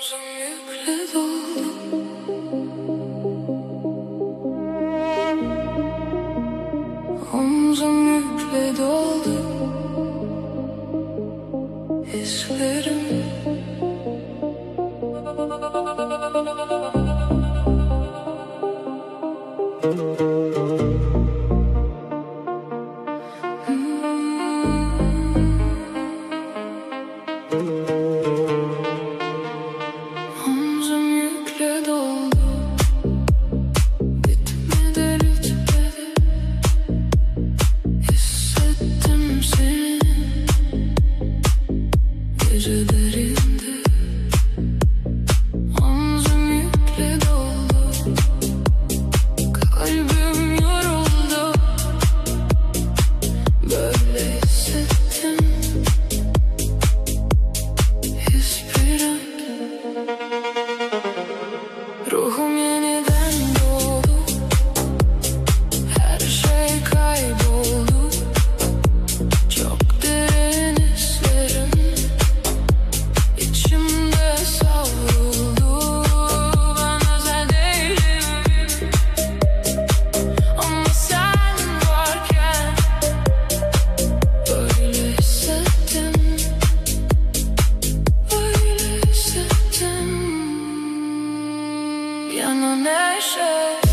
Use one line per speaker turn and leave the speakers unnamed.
Omzum yükle dolu. Omzum yükle dolu. Hislerim omzum yükle doldu. Bitmedi bitmedi. Hissettim seni gecelerinde. Omzum yükle doldu. Kalbim yoruldu. Böyle hissettim. Hiçbirim. Ruhum yeniden doğdu. Her şey kayboldu. Çok derin hislerim içimde savruldu. Ben özel değilim ama sen varken böyle hissettim. Böyle hissettim. Yana neşe